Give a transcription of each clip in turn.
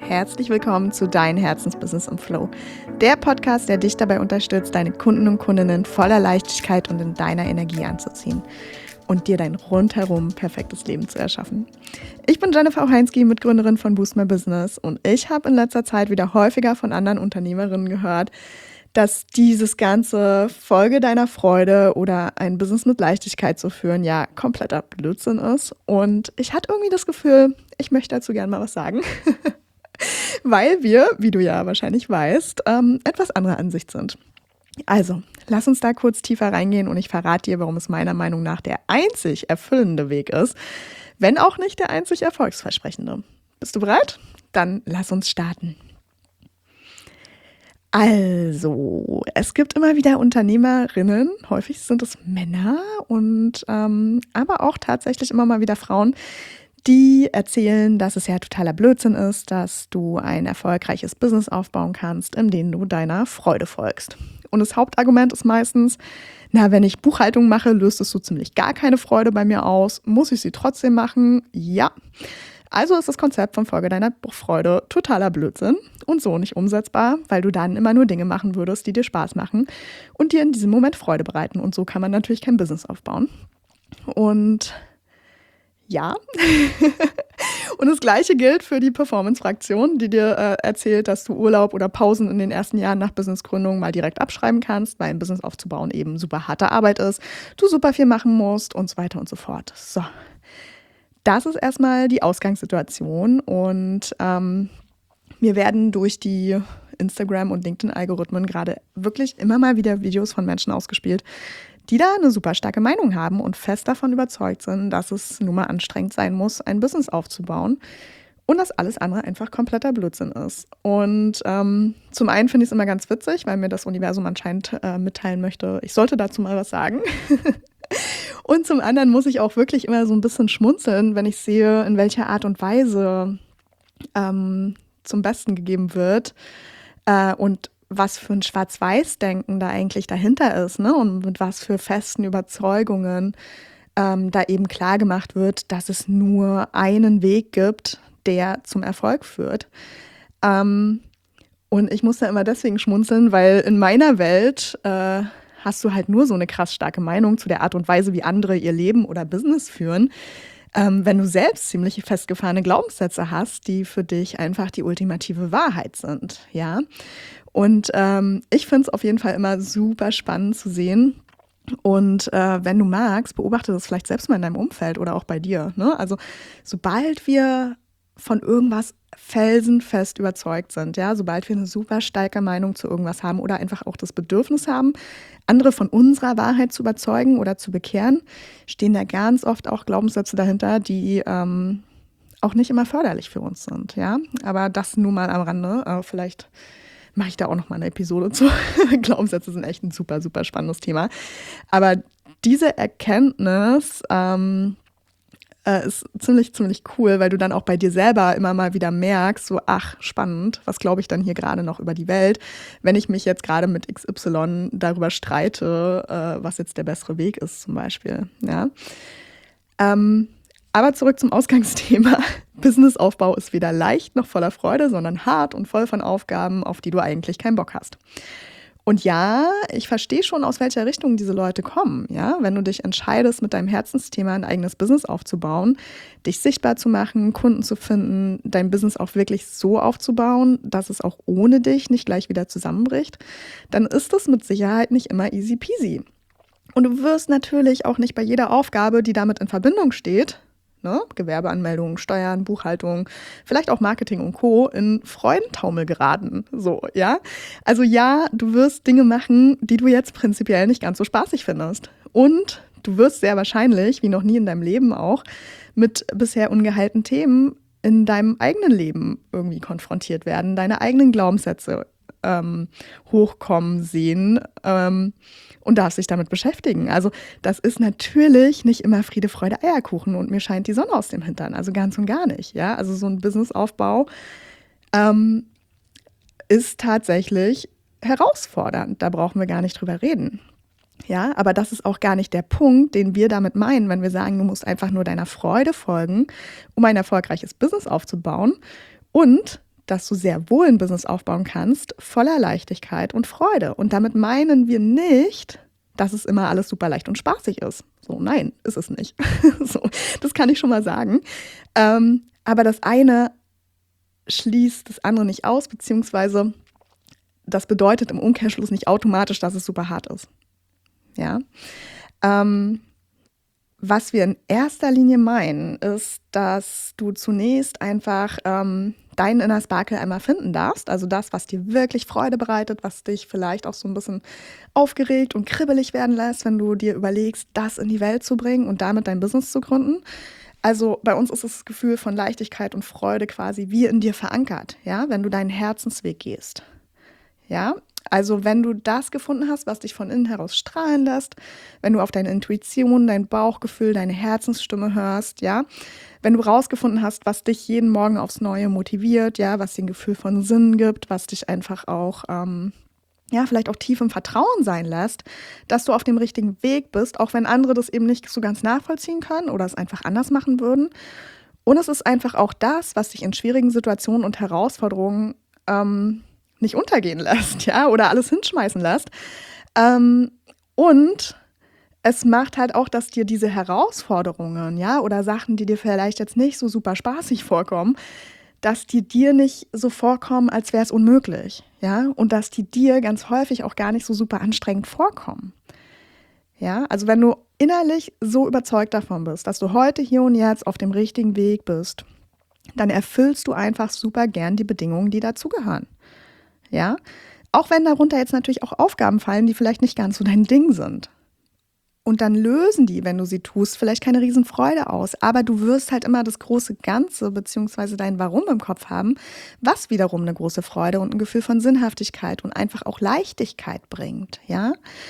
herzlich willkommen zu Dein Herzensbusiness im Flow. Der Podcast, der dich dabei unterstützt, deine Kunden und Kundinnen voller Leichtigkeit und in deiner Energie anzuziehen und dir dein rundherum perfektes Leben zu erschaffen. Ich bin Jennifer Heinzki, Mitgründerin von Boost My Business, und ich habe in letzter Zeit wieder häufiger von anderen Unternehmerinnen gehört, dass dieses ganze Folge deiner Freude oder ein Business mit Leichtigkeit zu führen ja kompletter Blödsinn ist. Und ich hatte irgendwie das Gefühl, ich möchte dazu gerne mal was sagen, weil wir, wie du ja wahrscheinlich weißt, etwas anderer Ansicht sind. Also, lass uns da kurz tiefer reingehen und ich verrate dir, warum es meiner Meinung nach der einzig erfüllende Weg ist, wenn auch nicht der einzig erfolgsversprechende. Bist du bereit? Dann lass uns starten. Also, es gibt immer wieder Unternehmerinnen, häufig sind es Männer und aber auch tatsächlich immer mal wieder Frauen, die erzählen, dass es ja totaler Blödsinn ist, dass du ein erfolgreiches Business aufbauen kannst, in dem du deiner Freude folgst. Und das Hauptargument ist meistens, wenn ich Buchhaltung mache, löst es so ziemlich gar keine Freude bei mir aus. Muss ich sie trotzdem machen? Ja. Also ist das Konzept von Folge deiner Freude totaler Blödsinn und so nicht umsetzbar, weil du dann immer nur Dinge machen würdest, die dir Spaß machen und dir in diesem Moment Freude bereiten. Und so kann man natürlich kein Business aufbauen. Und ja, und das Gleiche gilt für die Performance-Fraktion, die dir erzählt, dass du Urlaub oder Pausen in den ersten Jahren nach Businessgründung mal direkt abschreiben kannst, weil ein Business aufzubauen eben super harte Arbeit ist, du super viel machen musst und so weiter und so fort. So. Das ist erstmal die Ausgangssituation und mir werden durch die Instagram- und LinkedIn-Algorithmen gerade wirklich immer mal wieder Videos von Menschen ausgespielt, die da eine super starke Meinung haben und fest davon überzeugt sind, dass es nun mal anstrengend sein muss, ein Business aufzubauen und dass alles andere einfach kompletter Blödsinn ist. Und zum einen finde ich es immer ganz witzig, weil mir das Universum anscheinend mitteilen möchte, ich sollte dazu mal was sagen. Und zum anderen muss ich auch wirklich immer so ein bisschen schmunzeln, wenn ich sehe, in welcher Art und Weise zum Besten gegeben wird und was für ein Schwarz-Weiß-Denken da eigentlich dahinter ist, ne? Und mit was für festen Überzeugungen da eben klar gemacht wird, dass es nur einen Weg gibt, der zum Erfolg führt. Und ich muss da immer deswegen schmunzeln, weil in meiner Welt hast du halt nur so eine krass starke Meinung zu der Art und Weise, wie andere ihr Leben oder Business führen, wenn du selbst ziemlich festgefahrene Glaubenssätze hast, die für dich einfach die ultimative Wahrheit sind, ja. Und ich finde es auf jeden Fall immer super spannend zu sehen. Und wenn du magst, beobachte das vielleicht selbst mal in deinem Umfeld oder auch bei dir, ne? Also sobald wir von irgendwas felsenfest überzeugt sind, ja, sobald wir eine super starke Meinung zu irgendwas haben oder einfach auch das Bedürfnis haben, andere von unserer Wahrheit zu überzeugen oder zu bekehren, stehen da ganz oft auch Glaubenssätze dahinter, die auch nicht immer förderlich für uns sind, ja. Aber das nur mal am Rande. Vielleicht mache ich da auch noch mal eine Episode zu. Glaubenssätze sind echt ein super, super spannendes Thema. Aber diese Erkenntnis ist ziemlich, ziemlich cool, weil du dann auch bei dir selber immer mal wieder merkst, so, ach, spannend, was glaube ich dann hier gerade noch über die Welt, wenn ich mich jetzt gerade mit XY darüber streite, was jetzt der bessere Weg ist zum Beispiel. Ja. Aber zurück zum Ausgangsthema. Businessaufbau ist weder leicht noch voller Freude, sondern hart und voll von Aufgaben, auf die du eigentlich keinen Bock hast. Und ja, ich verstehe schon, aus welcher Richtung diese Leute kommen. Ja? Wenn du dich entscheidest, mit deinem Herzensthema ein eigenes Business aufzubauen, dich sichtbar zu machen, Kunden zu finden, dein Business auch wirklich so aufzubauen, dass es auch ohne dich nicht gleich wieder zusammenbricht, dann ist das mit Sicherheit nicht immer easy peasy. Und du wirst natürlich auch nicht bei jeder Aufgabe, die damit in Verbindung steht, ne, Gewerbeanmeldungen, Steuern, Buchhaltung, vielleicht auch Marketing und Co. in Freudentaumel geraten. So, ja. Also ja, du wirst Dinge machen, die du jetzt prinzipiell nicht ganz so spaßig findest. Und du wirst sehr wahrscheinlich, wie noch nie in deinem Leben auch, mit bisher ungeheilten Themen in deinem eigenen Leben irgendwie konfrontiert werden, deine eigenen Glaubenssätze hochkommen sehen und darfst dich damit beschäftigen. Also das ist natürlich nicht immer Friede, Freude, Eierkuchen und mir scheint die Sonne aus dem Hintern. Also ganz und gar nicht. Ja? Also so ein Businessaufbau ist tatsächlich herausfordernd. Da brauchen wir gar nicht drüber reden. Ja, aber das ist auch gar nicht der Punkt, den wir damit meinen, wenn wir sagen, du musst einfach nur deiner Freude folgen, um ein erfolgreiches Business aufzubauen. Und dass du sehr wohl ein Business aufbauen kannst, voller Leichtigkeit und Freude. Und damit meinen wir nicht, dass es immer alles super leicht und spaßig ist. So, nein, ist es nicht. So, das kann ich schon mal sagen. Aber das eine schließt das andere nicht aus, beziehungsweise das bedeutet im Umkehrschluss nicht automatisch, dass es super hart ist. Ja. Was wir in erster Linie meinen, ist, dass du zunächst einfach deinen Inner Sparkle einmal finden darfst. Also das, was dir wirklich Freude bereitet, was dich vielleicht auch so ein bisschen aufgeregt und kribbelig werden lässt, wenn du dir überlegst, das in die Welt zu bringen und damit dein Business zu gründen. Also bei uns ist das Gefühl von Leichtigkeit und Freude quasi wie in dir verankert, ja, wenn du deinen Herzensweg gehst. Ja, also wenn du das gefunden hast, was dich von innen heraus strahlen lässt, wenn du auf deine Intuition, dein Bauchgefühl, deine Herzensstimme hörst, ja, wenn du rausgefunden hast, was dich jeden Morgen aufs Neue motiviert, ja, was dir ein Gefühl von Sinn gibt, was dich einfach auch, vielleicht auch tief im Vertrauen sein lässt, dass du auf dem richtigen Weg bist, auch wenn andere das eben nicht so ganz nachvollziehen können oder es einfach anders machen würden. Und es ist einfach auch das, was dich in schwierigen Situationen und Herausforderungen nicht untergehen lässt, ja, oder alles hinschmeißen lässt. Und es macht halt auch, dass dir diese Herausforderungen, ja, oder Sachen, die dir vielleicht jetzt nicht so super spaßig vorkommen, dass die dir nicht so vorkommen, als wäre es unmöglich, ja, und dass die dir ganz häufig auch gar nicht so super anstrengend vorkommen. Ja, also wenn du innerlich so überzeugt davon bist, dass du heute hier und jetzt auf dem richtigen Weg bist, dann erfüllst du einfach super gern die Bedingungen, die dazugehören. Ja, auch wenn darunter jetzt natürlich auch Aufgaben fallen, die vielleicht nicht ganz so dein Ding sind. Und dann lösen die, wenn du sie tust, vielleicht keine Riesenfreude aus. Aber du wirst halt immer das große Ganze bzw. dein Warum im Kopf haben, was wiederum eine große Freude und ein Gefühl von Sinnhaftigkeit und einfach auch Leichtigkeit bringt. Ja?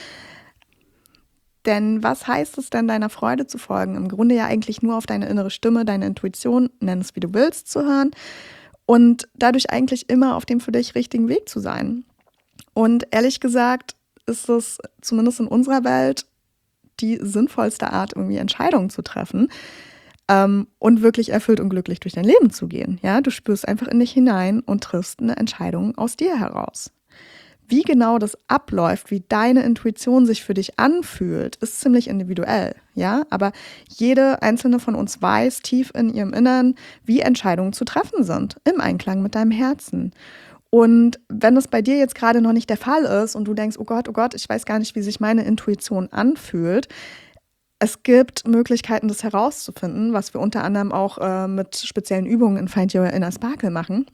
Denn was heißt es denn, deiner Freude zu folgen? Im Grunde ja eigentlich nur auf deine innere Stimme, deine Intuition, nenn es wie du willst, zu hören. Und dadurch eigentlich immer auf dem für dich richtigen Weg zu sein. Und ehrlich gesagt ist es zumindest in unserer Welt die sinnvollste Art, irgendwie Entscheidungen zu treffen und wirklich erfüllt und glücklich durch dein Leben zu gehen. Ja, du spürst einfach in dich hinein und triffst eine Entscheidung aus dir heraus. Wie genau das abläuft, wie deine Intuition sich für dich anfühlt, ist ziemlich individuell, ja, aber jede einzelne von uns weiß tief in ihrem Innern, wie Entscheidungen zu treffen sind, im Einklang mit deinem Herzen. Und wenn das bei dir jetzt gerade noch nicht der Fall ist und du denkst, oh Gott, ich weiß gar nicht, wie sich meine Intuition anfühlt, es gibt Möglichkeiten, das herauszufinden, was wir unter anderem auch mit speziellen Übungen in Find Your Inner Sparkle machen.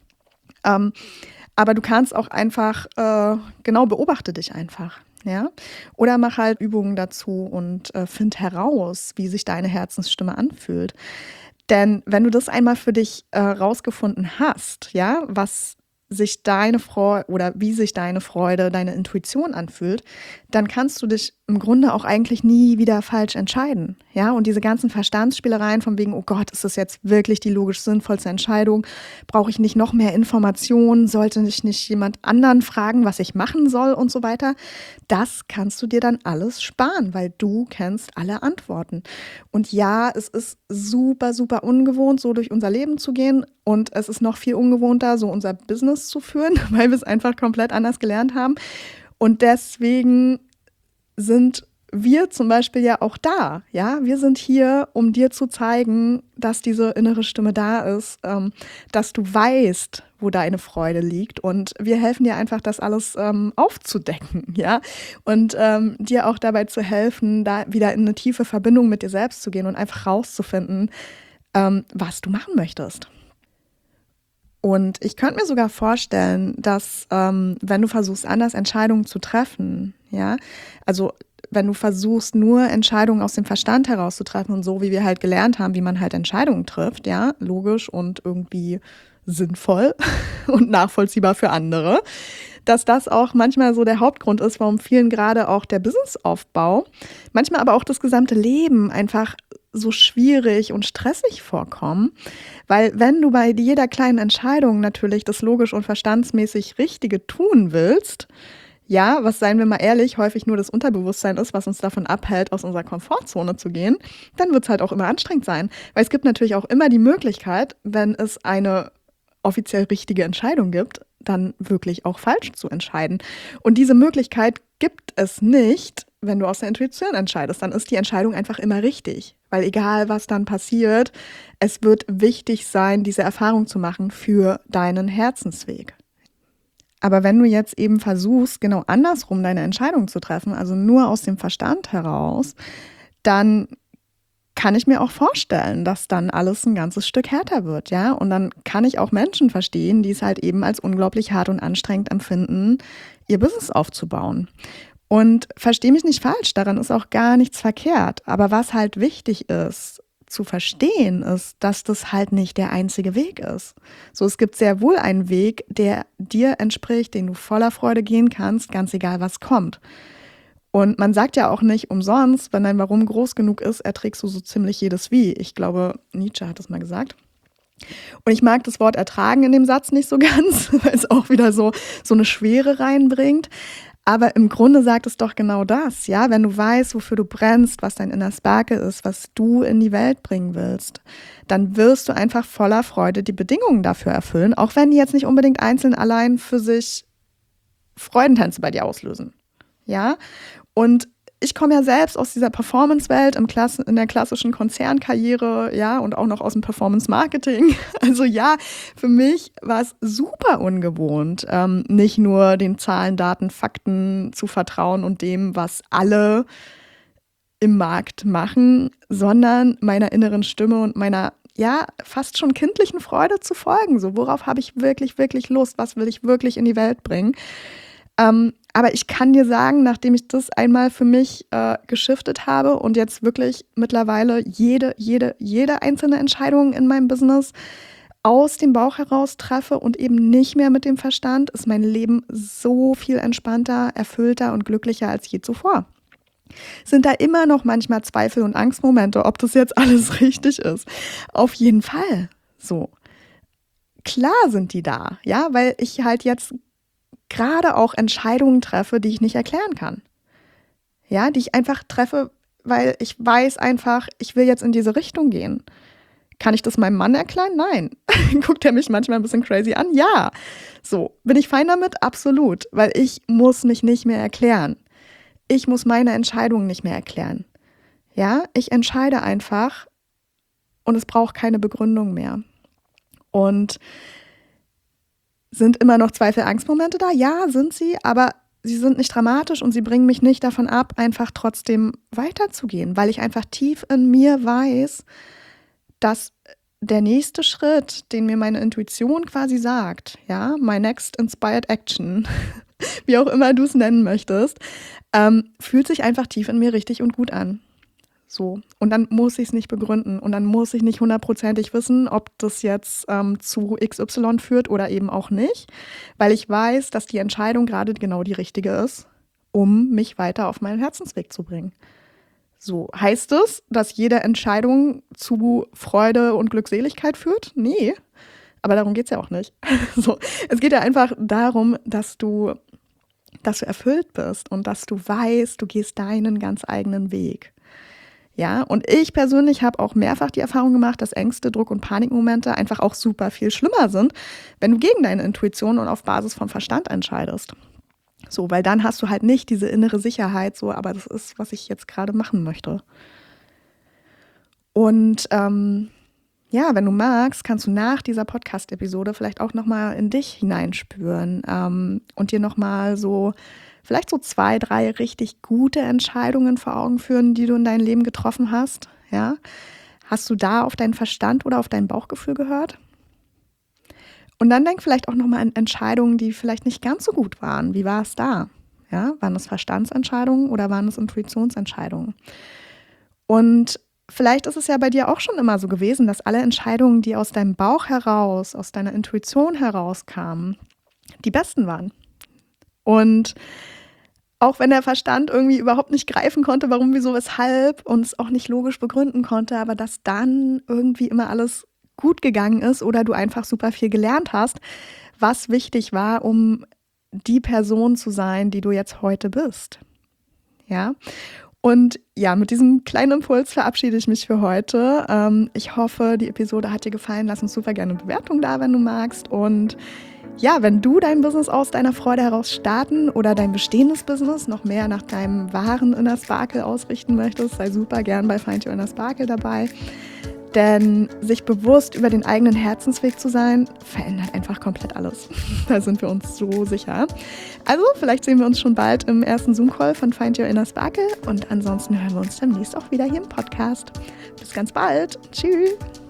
Aber du kannst auch einfach, beobachte dich einfach, ja. Oder mach halt Übungen dazu und find heraus, wie sich deine Herzensstimme anfühlt. Denn wenn du das einmal für dich rausgefunden hast, ja, was sich deine Freude oder wie sich deine Freude, deine Intuition anfühlt, dann kannst du dich im Grunde auch eigentlich nie wieder falsch entscheiden. Ja, und diese ganzen Verstandsspielereien von wegen, oh Gott, ist das jetzt wirklich die logisch sinnvollste Entscheidung? Brauche ich nicht noch mehr Informationen? Sollte ich nicht jemand anderen fragen, was ich machen soll und so weiter? Das kannst du dir dann alles sparen, weil du kennst alle Antworten. Und ja, es ist super, super ungewohnt, so durch unser Leben zu gehen. Und es ist noch viel ungewohnter, so unser Business zu führen, weil wir es einfach komplett anders gelernt haben. Und deswegen sind wir zum Beispiel ja auch da. Ja, wir sind hier, um dir zu zeigen, dass diese innere Stimme da ist, dass du weißt, wo deine Freude liegt. Und wir helfen dir einfach, das alles aufzudecken, ja, und dir auch dabei zu helfen, da wieder in eine tiefe Verbindung mit dir selbst zu gehen und einfach rauszufinden, was du machen möchtest. Und ich könnte mir sogar vorstellen, dass wenn du versuchst, anders Entscheidungen zu treffen, ja, also wenn du versuchst, nur Entscheidungen aus dem Verstand heraus zu treffen und so, wie wir halt gelernt haben, wie man halt Entscheidungen trifft, ja, logisch und irgendwie sinnvoll und nachvollziehbar für andere, dass das auch manchmal so der Hauptgrund ist, warum vielen gerade auch der Businessaufbau, manchmal aber auch das gesamte Leben einfach so schwierig und stressig vorkommen, weil wenn du bei jeder kleinen Entscheidung natürlich das logisch und verstandsmäßig Richtige tun willst, ja, was, seien wir mal ehrlich, häufig nur das Unterbewusstsein ist, was uns davon abhält, aus unserer Komfortzone zu gehen, dann wird es halt auch immer anstrengend sein. Weil es gibt natürlich auch immer die Möglichkeit, wenn es eine offiziell richtige Entscheidung gibt, dann wirklich auch falsch zu entscheiden. Und diese Möglichkeit gibt es nicht, wenn du aus der Intuition entscheidest. Dann ist die Entscheidung einfach immer richtig. Weil egal, was dann passiert, es wird wichtig sein, diese Erfahrung zu machen für deinen Herzensweg. Aber wenn du jetzt eben versuchst, genau andersrum deine Entscheidung zu treffen, also nur aus dem Verstand heraus, dann kann ich mir auch vorstellen, dass dann alles ein ganzes Stück härter wird, ja? Und dann kann ich auch Menschen verstehen, die es halt eben als unglaublich hart und anstrengend empfinden, ihr Business aufzubauen. Und verstehe mich nicht falsch, daran ist auch gar nichts verkehrt. Aber was halt wichtig ist, zu verstehen, ist, dass das halt nicht der einzige Weg ist. So, es gibt sehr wohl einen Weg, der dir entspricht, den du voller Freude gehen kannst, ganz egal was kommt. Und man sagt ja auch nicht umsonst, wenn dein Warum groß genug ist, erträgst du so ziemlich jedes Wie. Ich glaube, Nietzsche hat das mal gesagt. Und ich mag das Wort ertragen in dem Satz nicht so ganz, weil es auch wieder so eine Schwere reinbringt. Aber im Grunde sagt es doch genau das, ja, wenn du weißt, wofür du brennst, was dein Inner Sparkle ist, was du in die Welt bringen willst, dann wirst du einfach voller Freude die Bedingungen dafür erfüllen, auch wenn die jetzt nicht unbedingt einzeln allein für sich Freudentänze bei dir auslösen, ja. Und ich komme ja selbst aus dieser Performance-Welt in der klassischen Konzernkarriere, ja, und auch noch aus dem Performance-Marketing. Also ja, für mich war es super ungewohnt, nicht nur den Zahlen, Daten, Fakten zu vertrauen und dem, was alle im Markt machen, sondern meiner inneren Stimme und meiner, ja, fast schon kindlichen Freude zu folgen. So, worauf habe ich wirklich, wirklich Lust? Was will ich wirklich in die Welt bringen? Aber ich kann dir sagen, nachdem ich das einmal für mich geschiftet habe und jetzt wirklich mittlerweile jede einzelne Entscheidung in meinem Business aus dem Bauch heraus treffe und eben nicht mehr mit dem Verstand, ist mein Leben so viel entspannter, erfüllter und glücklicher als je zuvor. Sind da immer noch manchmal Zweifel und Angstmomente, ob das jetzt alles richtig ist? Auf jeden Fall. So. Klar sind die da, ja, weil ich halt jetzt gerade auch Entscheidungen treffe, die ich nicht erklären kann. Ja, die ich einfach treffe, weil ich weiß einfach, ich will jetzt in diese Richtung gehen. Kann ich das meinem Mann erklären? Nein. Guckt er mich manchmal ein bisschen crazy an? Ja. So, bin ich fein damit? Absolut, weil ich muss mich nicht mehr erklären. Ich muss meine Entscheidungen nicht mehr erklären. Ja, ich entscheide einfach und es braucht keine Begründung mehr. Und sind immer noch Zweifel, Angstmomente da? Ja, sind sie, aber sie sind nicht dramatisch und sie bringen mich nicht davon ab, einfach trotzdem weiterzugehen, weil ich einfach tief in mir weiß, dass der nächste Schritt, den mir meine Intuition quasi sagt, ja, my next inspired action, wie auch immer du es nennen möchtest, fühlt sich einfach tief in mir richtig und gut an. So. Und dann muss ich es nicht begründen und dann muss ich nicht hundertprozentig wissen, ob das jetzt zu XY führt oder eben auch nicht, weil ich weiß, dass die Entscheidung gerade genau die richtige ist, um mich weiter auf meinen Herzensweg zu bringen. So, heißt es, dass jede Entscheidung zu Freude und Glückseligkeit führt? Nee, aber darum geht es ja auch nicht. So, es geht ja einfach darum, dass du erfüllt bist und dass du weißt, du gehst deinen ganz eigenen Weg. Ja, und ich persönlich habe auch mehrfach die Erfahrung gemacht, dass Ängste, Druck und Panikmomente einfach auch super viel schlimmer sind, wenn du gegen deine Intuition und auf Basis vom Verstand entscheidest. So, weil dann hast du halt nicht diese innere Sicherheit, so, aber das ist, was ich jetzt gerade machen möchte. Und ja, wenn du magst, kannst du nach dieser Podcast-Episode vielleicht auch nochmal in dich hineinspüren und dir nochmal vielleicht so 2, 3 richtig gute Entscheidungen vor Augen führen, die du in deinem Leben getroffen hast. Ja? Hast du da auf deinen Verstand oder auf dein Bauchgefühl gehört? Und dann denk vielleicht auch nochmal an Entscheidungen, die vielleicht nicht ganz so gut waren. Wie war es da? Ja? Waren es Verstandsentscheidungen oder waren es Intuitionsentscheidungen? Und vielleicht ist es ja bei dir auch schon immer so gewesen, dass alle Entscheidungen, die aus deinem Bauch heraus, aus deiner Intuition herauskamen, die besten waren. Und auch wenn der Verstand irgendwie überhaupt nicht greifen konnte, warum, wieso, weshalb und es auch nicht logisch begründen konnte, aber dass dann irgendwie immer alles gut gegangen ist oder du einfach super viel gelernt hast, was wichtig war, um die Person zu sein, die du jetzt heute bist. Ja? Und ja, mit diesem kleinen Impuls verabschiede ich mich für heute. Ich hoffe, die Episode hat dir gefallen. Lass uns super gerne eine Bewertung da, wenn du magst. Und ja, wenn du dein Business aus deiner Freude heraus starten oder dein bestehendes Business noch mehr nach deinem wahren Inner Sparkle ausrichten möchtest, sei super gern bei Find Your Inner Sparkle dabei. Denn sich bewusst über den eigenen Herzensweg zu sein, verändert einfach komplett alles. Da sind wir uns so sicher. Also vielleicht sehen wir uns schon bald im ersten Zoom-Call von Find Your Inner Sparkle und ansonsten hören wir uns demnächst auch wieder hier im Podcast. Bis ganz bald. Tschüss.